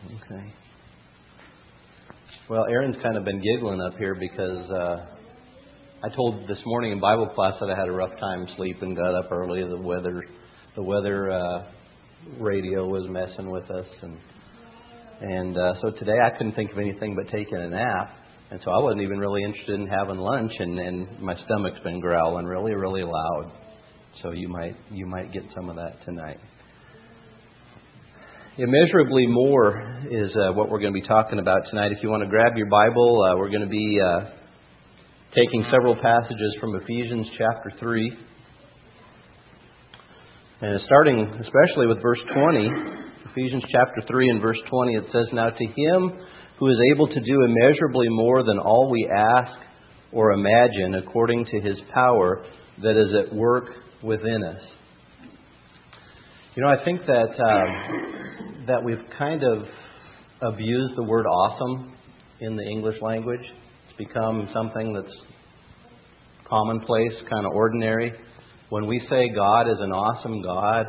Okay. Well, Aaron's kind of been giggling up here because I told this morning in Bible class that I had a rough time sleeping, got up early. The weather radio was messing with us, and so today I couldn't think of anything but taking a nap, and so I wasn't even really interested in having lunch, and my stomach's been growling really, really loud. So you might get some of that tonight. Immeasurably more is what we're going to be talking about tonight. If you want to grab your Bible, we're going to be taking several passages from Ephesians chapter 3. And starting especially with verse 20, Ephesians chapter 3 and verse 20, it says, "Now to Him who is able to do immeasurably more than all we ask or imagine, according to His power that is at work within us." You know, I think that we've kind of abused the word awesome in the English language. It's become something that's commonplace, kind of ordinary. When we say God is an awesome God,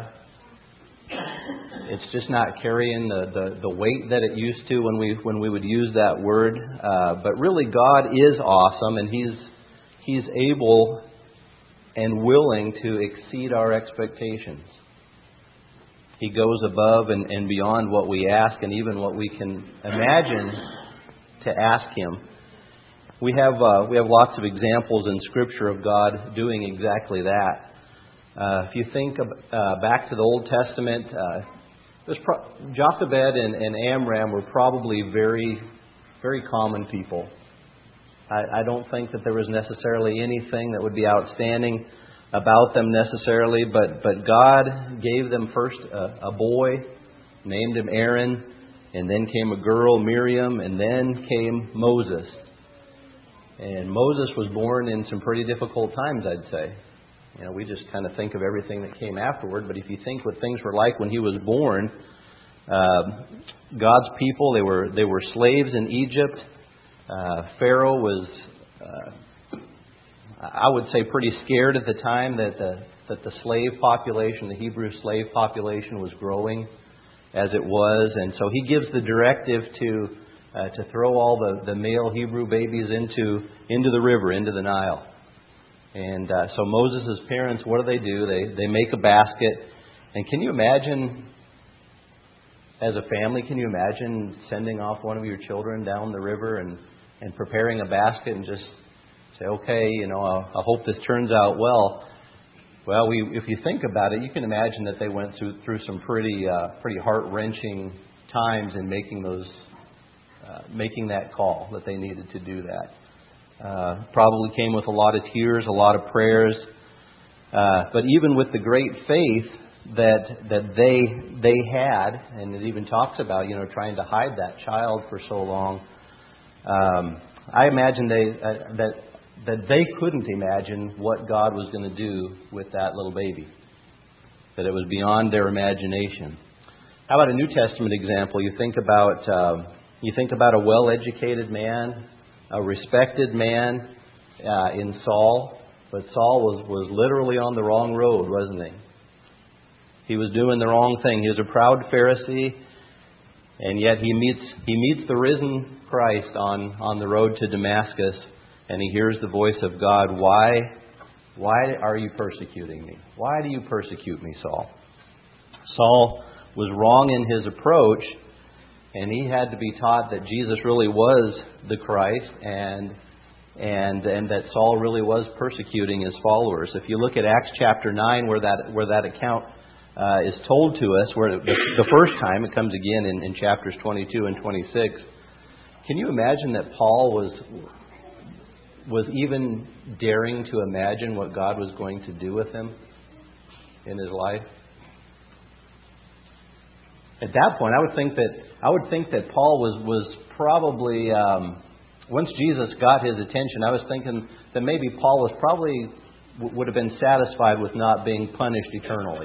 it's just not carrying the weight that it used to when we would use that word. But really, God is awesome, and He's able and willing to exceed our expectations. He goes above and beyond what we ask and even what we can imagine to ask Him. We have lots of examples in Scripture of God doing exactly that. If you think back to the Old Testament, Jochebed and Amram were probably very, very common people. I don't think that there was necessarily anything that would be outstanding about them necessarily, but God gave them first a boy, named him Aaron, and then came a girl, Miriam, and then came Moses. And Moses was born in some pretty difficult times, I'd say. You know, we just kind of think of everything that came afterward, but if you think what things were like when he was born, God's people, they were slaves in Egypt. Pharaoh was, I would say, pretty scared at the time that the slave population, the Hebrew slave population, was growing as it was, and so he gives the directive to throw all the male Hebrew babies into the river, into the Nile. And so Moses' parents, what do? They make a basket, and can you imagine? As a family, can you imagine sending off one of your children down the river and preparing a basket and just say, okay, I hope this turns out well. Well, if you think about it, you can imagine that they went through some pretty heart-wrenching times in making that call, that they needed to do that. Probably came with a lot of tears, a lot of prayers. But even with the great faith that they had, and it even talks about trying to hide that child for so long. I imagine that they couldn't imagine what God was going to do with that little baby. That it was beyond their imagination. How about a New Testament example? You think about a well-educated man, a respected man in Saul, but Saul was literally on the wrong road, wasn't he? He was doing the wrong thing. He was a proud Pharisee, and yet he meets the risen Christ on the road to Damascus, and he hears the voice of God. Why are you persecuting me? Why do you persecute me, Saul? Saul was wrong in his approach, and he had to be taught that Jesus really was the Christ, and that Saul really was persecuting his followers. If you look at Acts chapter 9, where that account is told to us, where the first time it comes again in chapters 22 and 26. Can you imagine that Paul was even daring to imagine what God was going to do with him in his life? At that point, I would think that Paul was probably once Jesus got his attention, I was thinking that maybe Paul would have been satisfied with not being punished eternally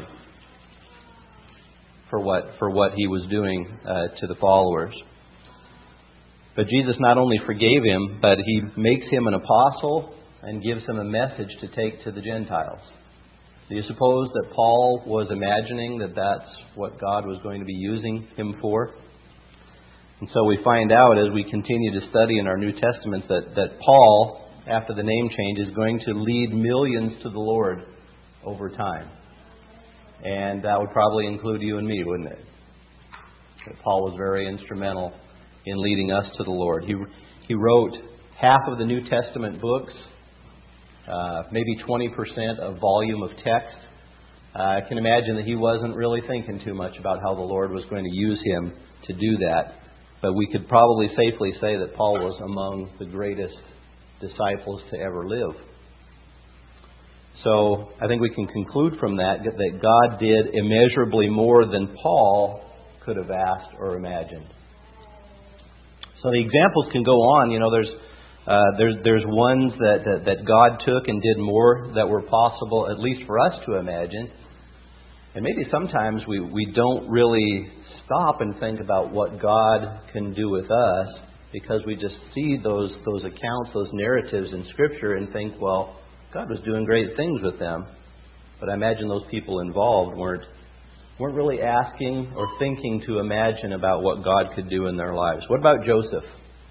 for what he was doing to the followers. But Jesus not only forgave him, but He makes him an apostle and gives him a message to take to the Gentiles. Do you suppose that Paul was imagining that that's what God was going to be using him for? And so we find out as we continue to study in our New Testaments that Paul, after the name change, is going to lead millions to the Lord over time. And that would probably include you and me, wouldn't it? That Paul was very instrumental in leading us to the Lord. He wrote half of the New Testament books, maybe 20% of volume of text. I can imagine that he wasn't really thinking too much about how the Lord was going to use him to do that. But we could probably safely say that Paul was among the greatest disciples to ever live. So I think we can conclude from that God did immeasurably more than Paul could have asked or imagined. So the examples can go on. You know, there's ones that God took and did more that were possible, at least for us to imagine. And maybe sometimes we don't really stop and think about what God can do with us because we just see those accounts, those narratives in Scripture and think, well, God was doing great things with them. But I imagine those people involved weren't really asking or thinking to imagine about what God could do in their lives. What about Joseph?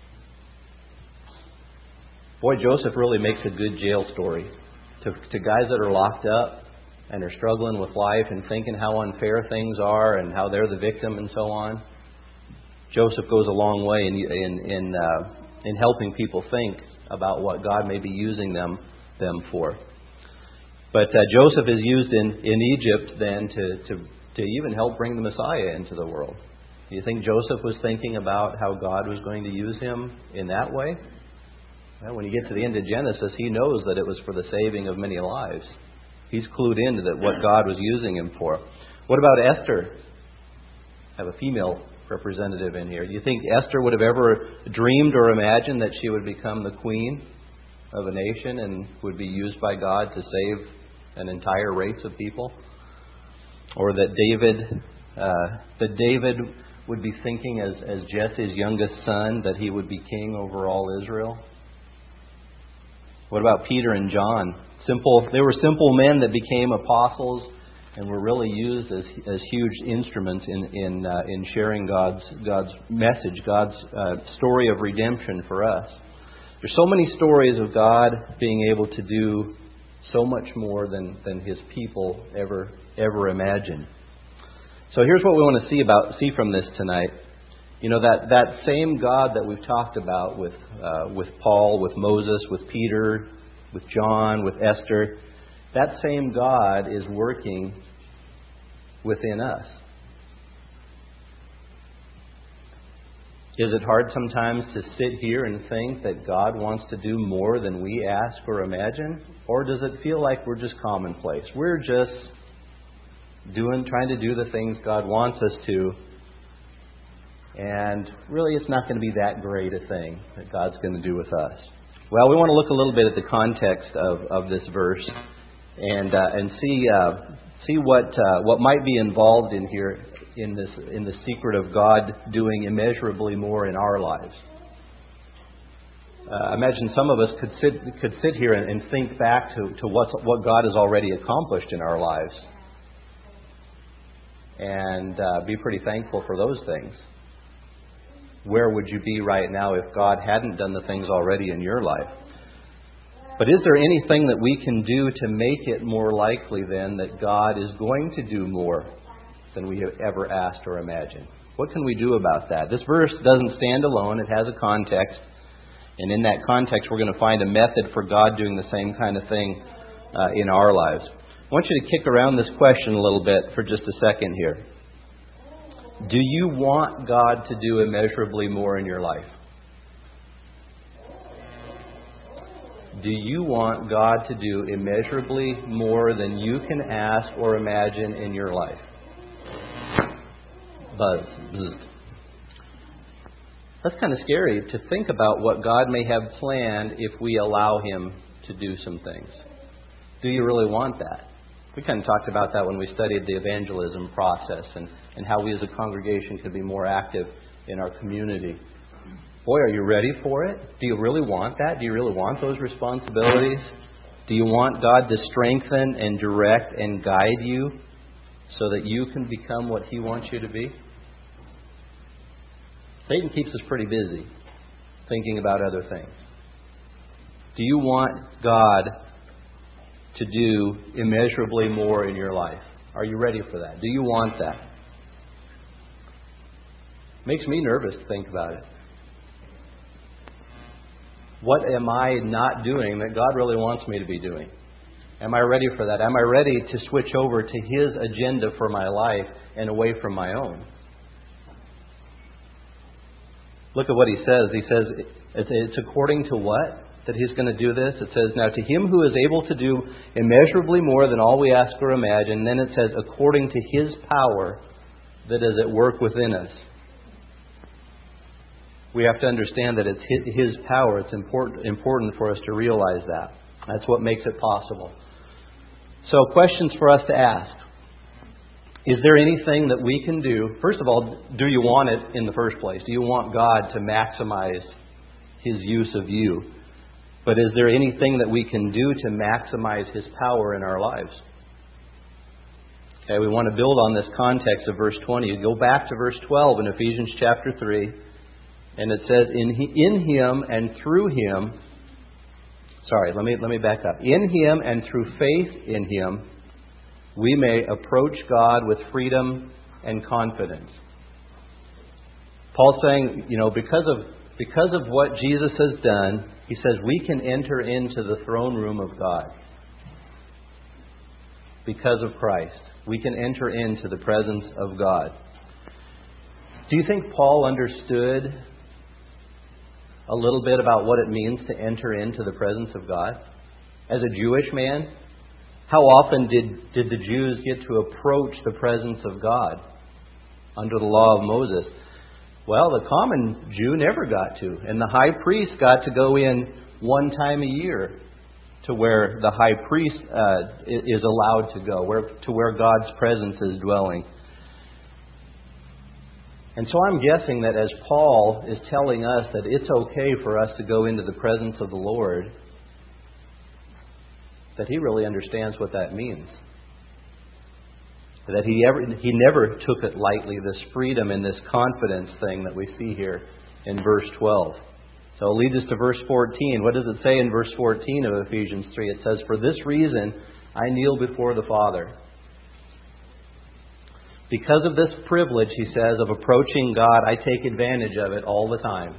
Boy, Joseph really makes a good jail story. To guys that are locked up and are struggling with life and thinking how unfair things are and how they're the victim and so on, Joseph goes a long way in helping people think about what God may be using them for. But Joseph is used in Egypt then to even help bring the Messiah into the world. Do you think Joseph was thinking about how God was going to use him in that way? Well, when you get to the end of Genesis, he knows that it was for the saving of many lives. He's clued into that what God was using him for. What about Esther? I have a female representative in here. Do you think Esther would have ever dreamed or imagined that she would become the queen of a nation and would be used by God to save an entire race of people? Or that David would be thinking as Jesse's youngest son that he would be king over all Israel? What about Peter and John? They were simple men that became apostles and were really used as huge instruments in sharing God's message, God's story of redemption for us. There's so many stories of God being able to do so much more than His people ever imagined. So here's what we want to see from this tonight. You know, that same God that we've talked about with Paul, with Moses, with Peter, with John, with Esther, that same God is working within us. Is it hard sometimes to sit here and think that God wants to do more than we ask or imagine? Or does it feel like we're just commonplace? We're just trying to do the things God wants us to, and really it's not going to be that great a thing that God's going to do with us. Well, we want to look a little bit at the context of this verse and see what might be involved in here in the secret of God doing immeasurably more in our lives. I imagine some of us could sit here and think back to what God has already accomplished in our lives, and be pretty thankful for those things. Where would you be right now if God hadn't done the things already in your life? But is there anything that we can do to make it more likely then that God is going to do more than we have ever asked or imagined? What can we do about that? This verse doesn't stand alone. It has a context. And in that context, we're going to find a method for God doing the same kind of thing in our lives. I want you to kick around this question a little bit for just a second here. Do you want God to do immeasurably more in your life? Do you want God to do immeasurably more than you can ask or imagine in your life? Buzz. That's kind of scary to think about what God may have planned if we allow Him to do some things. Do you really want that? We kind of talked about that when we studied the evangelism process and how we as a congregation could be more active in our community. Boy, are you ready for it? Do you really want that? Do you really want those responsibilities? Do you want God to strengthen and direct and guide you so that you can become what He wants you to be? Satan keeps us pretty busy thinking about other things. Do you want God to do immeasurably more in your life? Are you ready for that? Do you want that? Makes me nervous to think about it. What am I not doing that God really wants me to be doing? Am I ready for that? Am I ready to switch over to His agenda for my life and away from my own? Look at what He says. He says, it's according to what? That He's going to do this? It says, now to Him who is able to do immeasurably more than all we ask or imagine. And then it says, according to His power that is at work within us. We have to understand that it's His power. It's important for us to realize that. That's what makes it possible. So, questions for us to ask. Is there anything that we can do? First of all, do you want it in the first place? Do you want God to maximize His use of you? But is there anything that we can do to maximize His power in our lives? Okay, we want to build on this context of verse 20. You go back to verse 12 in Ephesians chapter 3. And it says, in Him and through Him, let me back up. In Him and through faith in Him, we may approach God with freedom and confidence. Paul's saying, because of what Jesus has done, he says we can enter into the throne room of God. Because of Christ, we can enter into the presence of God. Do you think Paul understood a little bit about what it means to enter into the presence of God? As a Jewish man, how often did the Jews get to approach the presence of God under the law of Moses? Well, the common Jew never got to. And the high priest got to go in one time a year to where the high priest is allowed to go, to where God's presence is dwelling. And so I'm guessing that as Paul is telling us that it's okay for us to go into the presence of the Lord, that he really understands what that means. That he never took it lightly, this freedom and this confidence thing that we see here in verse 12. So it leads us to verse 14. What does it say in verse 14 of Ephesians 3? It says, "For this reason I kneel before the Father." Because of this privilege, he says, of approaching God, I take advantage of it all the time.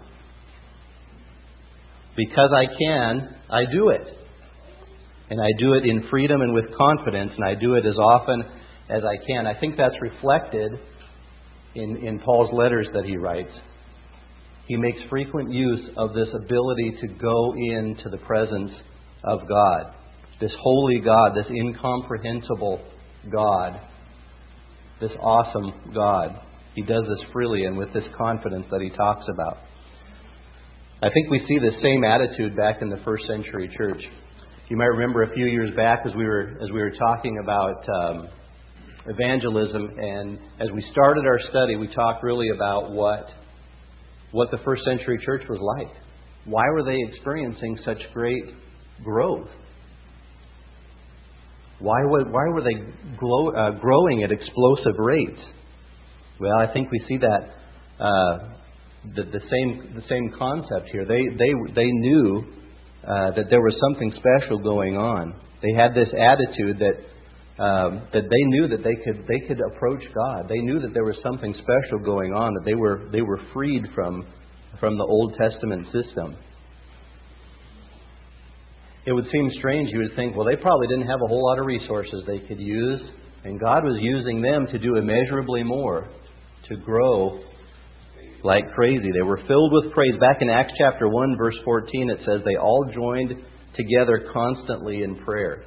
Because I can, I do it. And I do it in freedom and with confidence, and I do it as often as I can. I think that's reflected in Paul's letters that he writes. He makes frequent use of this ability to go into the presence of God. This holy God, this incomprehensible God, this awesome God. He does this freely and with this confidence that he talks about. I think we see the same attitude back in the first century church. You might remember a few years back as we were talking about evangelism, and as we started our study, we talked really about what the first century church was like. Why were they experiencing such great growth? Why were they growing at explosive rates? Well, I think we see that the same concept here. They knew that there was something special going on. They had this attitude that they knew that they could approach God. They knew that there was something special going on. That they were freed from the Old Testament system. It would seem strange. You would think, well, they probably didn't have a whole lot of resources they could use, and God was using them to do immeasurably more, to grow like crazy. They were filled with praise. Back in Acts chapter 1, verse 14, it says they all joined together constantly in prayer.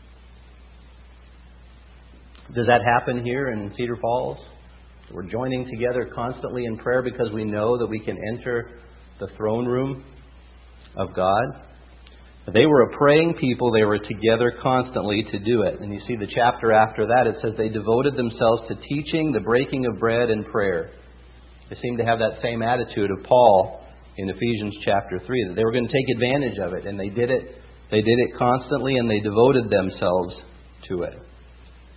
Does that happen here in Cedar Falls? We're joining together constantly in prayer because we know that we can enter the throne room of God. They were a praying people. They were together constantly to do it. And you see the chapter after that, it says they devoted themselves to teaching, the breaking of bread, and prayer. They seem to have that same attitude of Paul in Ephesians chapter 3, that they were going to take advantage of it. And they did it. They did it constantly, and they devoted themselves to it.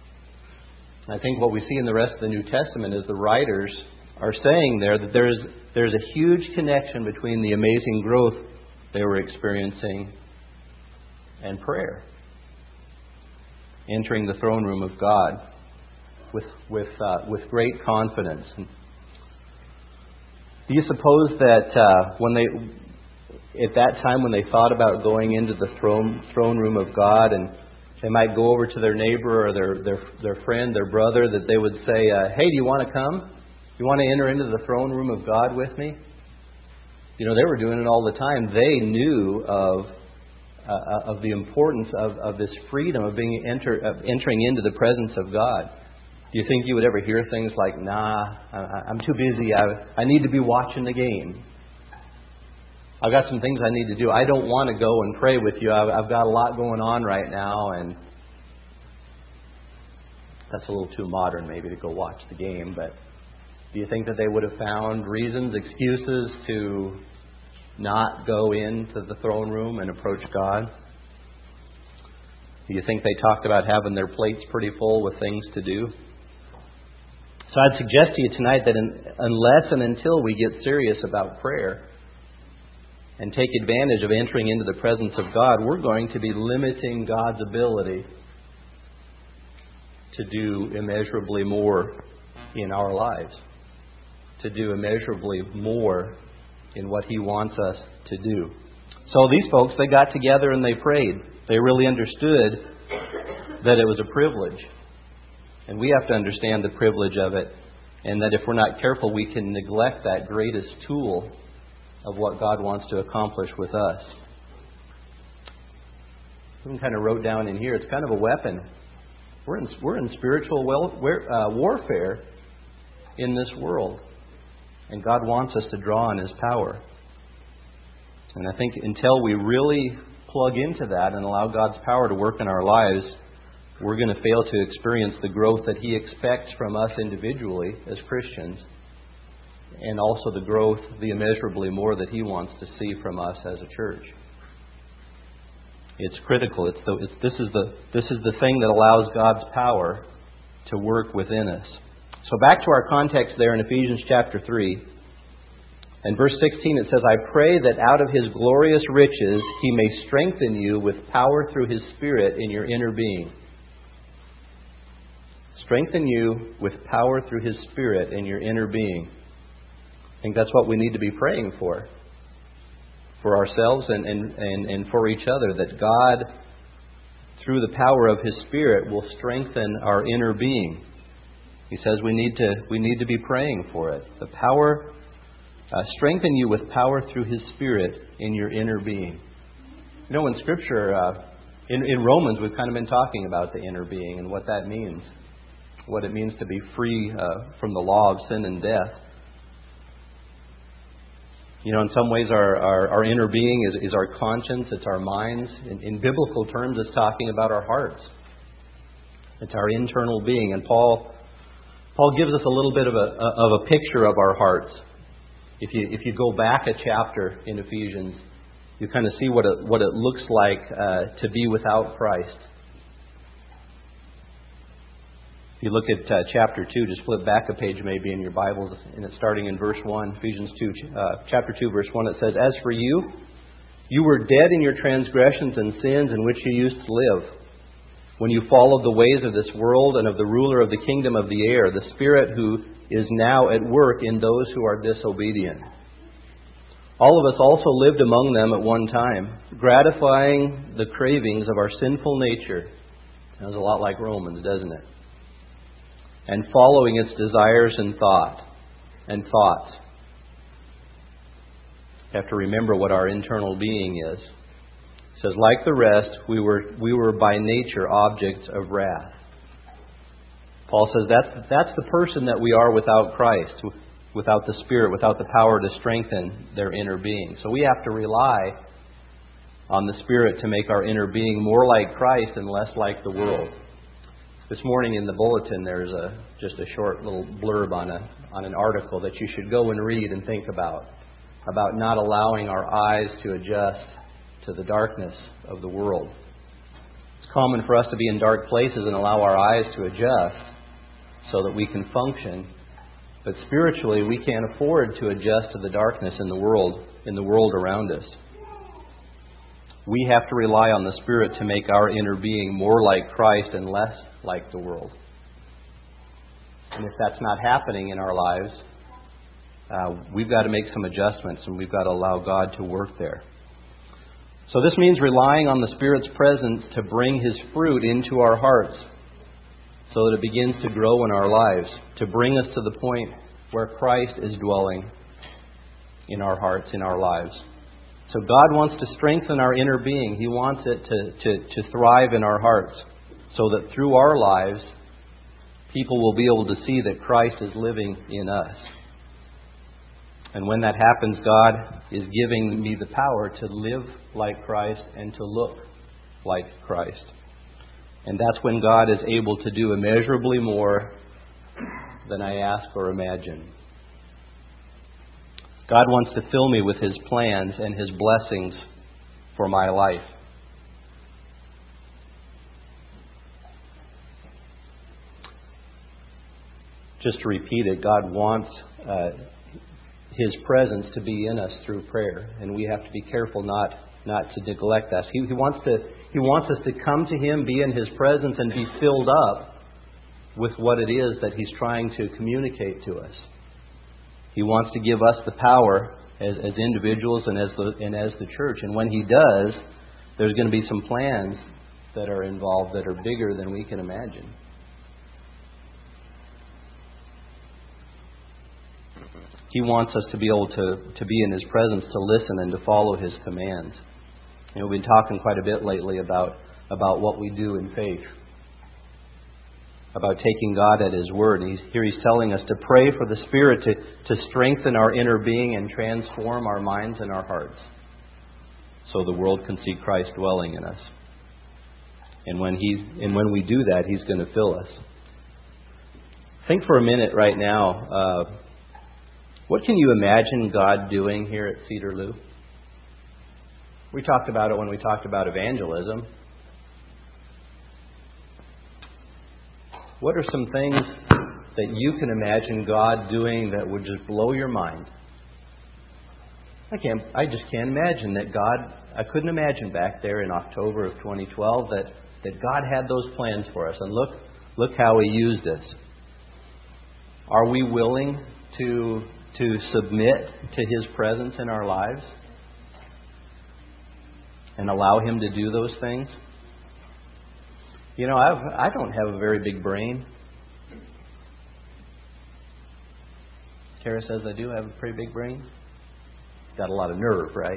I think what we see in the rest of the New Testament is the writers are saying there that there is there's a huge connection between the amazing growth they were experiencing and prayer. Entering the throne room of God with great confidence. Do you suppose that at that time when they thought about going into the throne room of God, and they might go over to their neighbor or their friend, their brother, that they would say, "Hey, do you want to come? You want to enter into the throne room of God with me?" You know, they were doing it all the time. They knew of the importance of this freedom of entering into the presence of God. Do you think you would ever hear things like, "Nah, I'm too busy. I need to be watching the game. I've got some things I need to do. I don't want to go and pray with you. I've got a lot going on right now." And that's a little too modern maybe to go watch the game. But do you think that they would have found reasons, excuses to not go into the throne room and approach God? Do you think they talked about having their plates pretty full with things to do? So I'd suggest to you tonight that unless and until we get serious about prayer and take advantage of entering into the presence of God, we're going to be limiting God's ability to do immeasurably more in our lives, to do immeasurably more in what He wants us to do. So these folks, they got together and they prayed. They really understood that it was a privilege. And we have to understand the privilege of it, and that if we're not careful, we can neglect that greatest tool of what God wants to accomplish with us. Someone kind of wrote down in here, it's kind of a weapon. We're in spiritual warfare in this world. And God wants us to draw on His power. And I think until we really plug into that and allow God's power to work in our lives, we're going to fail to experience the growth that He expects from us individually as Christians, and also the growth, the immeasurably more that He wants to see from us as a church. It's critical. This is the thing that allows God's power to work within us. So back to our context there in Ephesians chapter 3. In verse 16 it says, "I pray that out of His glorious riches He may strengthen you with power through His Spirit in your inner being." Strengthen you with power through His Spirit in your inner being. I think that's what we need to be praying for ourselves and for each other, that God, through the power of His Spirit, will strengthen our inner being. He says we need to be praying for it. The power, strengthen you with power through His Spirit in your inner being. You know, in Scripture, in Romans, we've kind of been talking about the inner being and what that means. What it means to be free from the law of sin and death. You know, in some ways our inner being is our conscience, it's our minds. In biblical terms, it's talking about our hearts. It's our internal being. And Paul gives us a little bit of a picture of our hearts. If you go back a chapter in Ephesians, you kind of see what it looks like to be without Christ. If you look at chapter 2, just flip back a page maybe in your Bibles, and it's starting in verse 1, Ephesians 2, chapter 2, verse 1, it says, "As for you, you were dead in your transgressions and sins in which you used to live, when you followed the ways of this world and of the ruler of the kingdom of the air, the Spirit who is now at work in those who are disobedient. All of us also lived among them at one time, gratifying the cravings of our sinful nature." Sounds a lot like Romans, doesn't it? "And following its desires and thoughts." You have to remember what our internal being is. It says, "Like the rest, we were by nature objects of wrath." Paul says that's the person that we are without Christ, without the Spirit, without the power to strengthen their inner being. So we have to rely on the Spirit to make our inner being more like Christ and less like the world. This morning in the bulletin, there's just a short little blurb on an article that you should go and read and think about not allowing our eyes to adjust to the darkness of the world. It's common for us to be in dark places and allow our eyes to adjust so that we can function But spiritually, we can't afford to adjust to the darkness in the world around us. We have to rely on the Spirit to make our inner being more like Christ and less like the world. And if that's not happening in our lives, we've got to make some adjustments, and we've got to allow God to work there. So this means relying on the Spirit's presence to bring His fruit into our hearts so that it begins to grow in our lives, to bring us to the point where Christ is dwelling in our hearts, in our lives. So God wants to strengthen our inner being. He wants it to thrive in our hearts so that through our lives, people will be able to see that Christ is living in us. And when that happens, God is giving me the power to live like Christ and to look like Christ. And that's when God is able to do immeasurably more than I ask or imagine. God wants to fill me with His plans and His blessings for my life. Just to repeat it, God wants His presence to be in us through prayer, and we have to be careful not to neglect that. He wants us to come to Him, be in His presence, and be filled up with what it is that He's trying to communicate to us. He wants to give us the power as individuals and as the church. And when He does, there's going to be some plans that are involved that are bigger than we can imagine. He wants us to be able to be in His presence, to listen and to follow His commands. We've been talking quite a bit lately about what we do in faith, about taking God at His word. Here He's telling us to pray for the Spirit to strengthen our inner being and transform our minds and our hearts so the world can see Christ dwelling in us. And when we do that, He's going to fill us. Think for a minute right now, what can you imagine God doing here at Cedarloo? We talked about it when we talked about evangelism. What are some things that you can imagine God doing that would just blow your mind? I just can't imagine that I couldn't imagine back there in October of 2012 that God had those plans for us. And look how He used us. Are we willing to submit to His presence in our lives and allow Him to do those things? I don't have a very big brain. Kara says I do have a pretty big brain. Got a lot of nerve, right?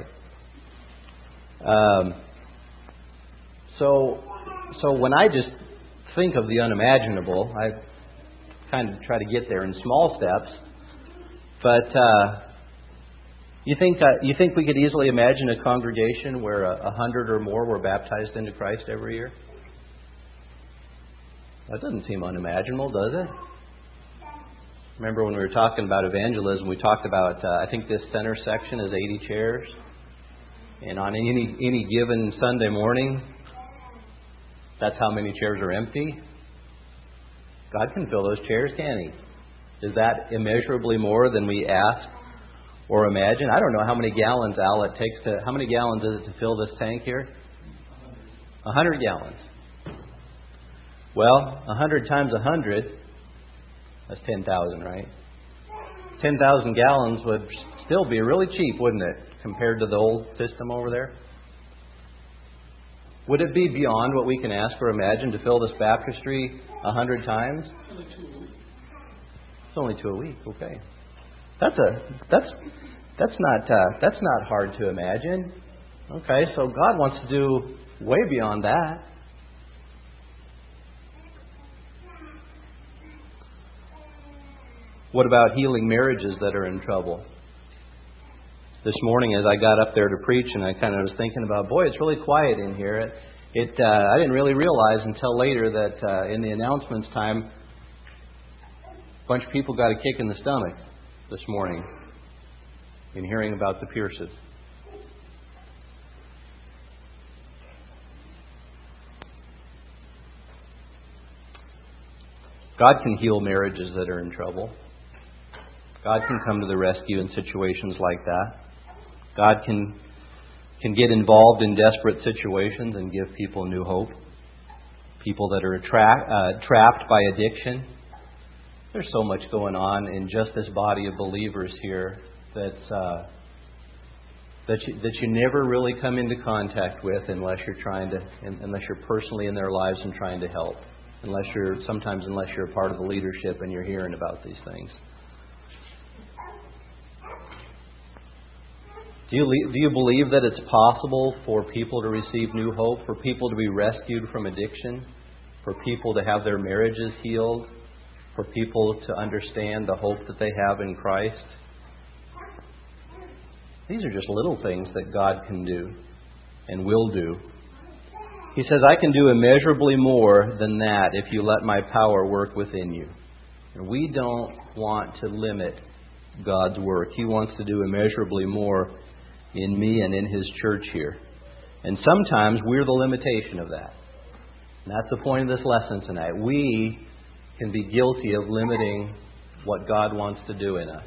So when I just think of the unimaginable, I kind of try to get there in small steps. But you think we could easily imagine a congregation where 100 or more were baptized into Christ every year? That doesn't seem unimaginable, does it? Remember when we were talking about evangelism, we talked about, I think this center section is 80 chairs. And on any given Sunday morning, that's how many chairs are empty. God can fill those chairs, can He? Is that immeasurably more than we ask or imagine? I don't know how many gallons, Al, it takes to... How many gallons is it to fill this tank here? 100 gallons. Well, 100 times 100, that's 10,000, right? 10,000 gallons would still be really cheap, wouldn't it, compared to the old system over there? Would it be beyond what we can ask or imagine to fill this baptistry 100 times? It's only 2 a week. Okay, that's not hard to imagine. Okay, so God wants to do way beyond that. What about healing marriages that are in trouble? This morning as I got up there to preach and I kind of was thinking about, boy, it's really quiet in here. I didn't really realize until later that in the announcements time, a bunch of people got a kick in the stomach this morning in hearing about the Pierces. God can heal marriages that are in trouble. God can come to the rescue in situations like that. God can get involved in desperate situations and give people new hope. People that are trapped by addiction. There's so much going on in just this body of believers here that you never really come into contact with unless you're personally in their lives and trying to help. Unless you're a part of the leadership and you're hearing about these things. Do you believe that it's possible for people to receive new hope, for people to be rescued from addiction, for people to have their marriages healed, for people to understand the hope that they have in Christ? These are just little things that God can do and will do. He says, I can do immeasurably more than that if you let my power work within you. And we don't want to limit God's work. He wants to do immeasurably more in me and in His church here. And sometimes we're the limitation of that. And that's the point of this lesson tonight. We can be guilty of limiting what God wants to do in us.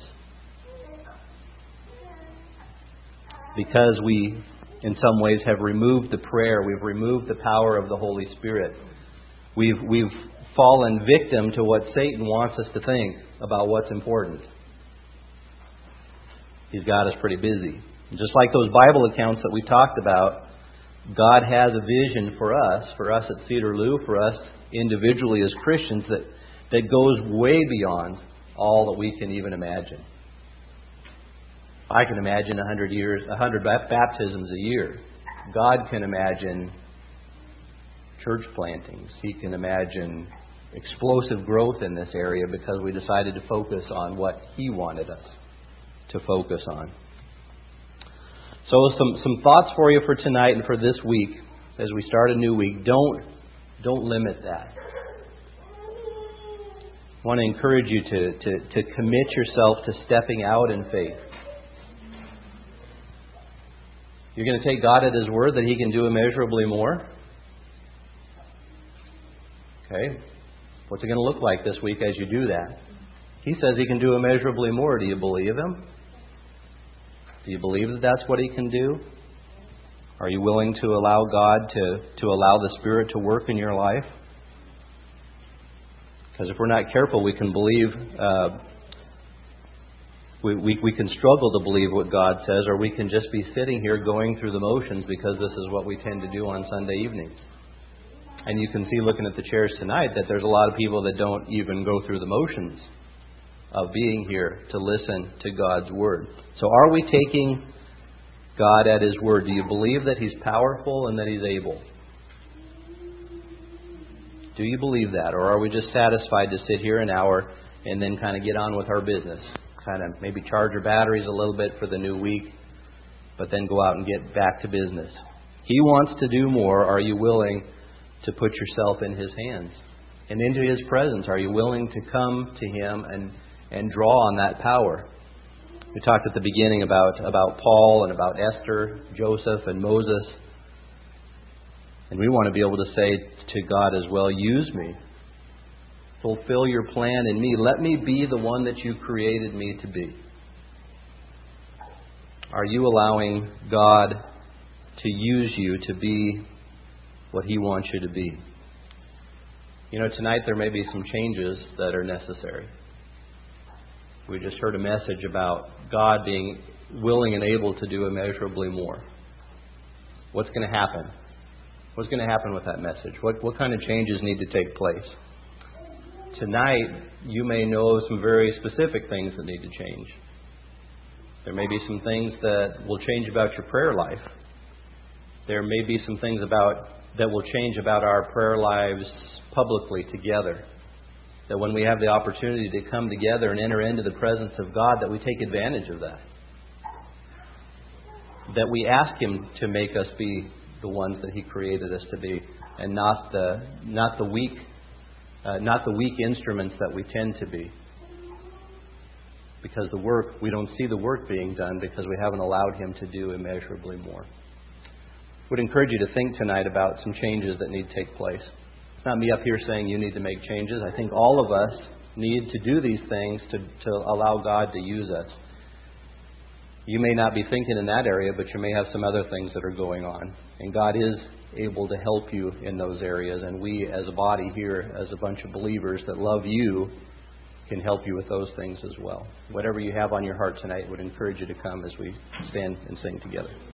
Because we, in some ways, have removed the prayer, we've removed the power of the Holy Spirit. We've fallen victim to what Satan wants us to think about what's important. He's got us pretty busy. Just like those Bible accounts that we talked about, God has a vision for us at Cedarloo, for us individually as Christians, that goes way beyond all that we can even imagine. I can imagine 100 baptisms a year. God can imagine church plantings. He can imagine explosive growth in this area because we decided to focus on what He wanted us to focus on. So some thoughts for you for tonight and for this week as we start a new week. Don't limit that. I want to encourage you to commit yourself to stepping out in faith. You're going to take God at His word that He can do immeasurably more. Okay. What's it going to look like this week as you do that? He says He can do immeasurably more. Do you believe Him? Do you believe that that's what He can do? Are you willing to allow God to allow the Spirit to work in your life? Because if we're not careful, we can believe, we can struggle to believe what God says, or we can just be sitting here going through the motions because this is what we tend to do on Sunday evenings. And you can see, looking at the chairs tonight, that there's a lot of people that don't even go through the motions of being here to listen to God's Word. So are we taking God at His word? Do you believe that He's powerful and that He's able? Do you believe that? Or are we just satisfied to sit here an hour and then kind of get on with our business? Kind of maybe charge our batteries a little bit for the new week, but then go out and get back to business. He wants to do more. Are you willing to put yourself in His hands and into His presence? Are you willing to come to Him and draw on that power? We talked at the beginning about Paul and about Esther, Joseph, and Moses. And we want to be able to say to God as well, use me. Fulfill your plan in me. Let me be the one that you created me to be. Are you allowing God to use you to be what He wants you to be? You know, tonight there may be some changes that are necessary. We just heard a message about God being willing and able to do immeasurably more. What's going to happen? What's going to happen with that message? What kind of changes need to take place? Tonight, you may know some very specific things that need to change. There may be some things that will change about your prayer life. There may be some things that will change about our prayer lives publicly together. That when we have the opportunity to come together and enter into the presence of God, that we take advantage of that. That we ask Him to make us be the ones that He created us to be, and not the weak instruments that we tend to be. Because we don't see the work being done because we haven't allowed Him to do immeasurably more. I would encourage you to think tonight about some changes that need to take place. It's not me up here saying you need to make changes. I think all of us need to do these things to allow God to use us. You may not be thinking in that area, but you may have some other things that are going on. And God is able to help you in those areas. And we as a body here, as a bunch of believers that love you, can help you with those things as well. Whatever you have on your heart tonight, would encourage you to come as we stand and sing together.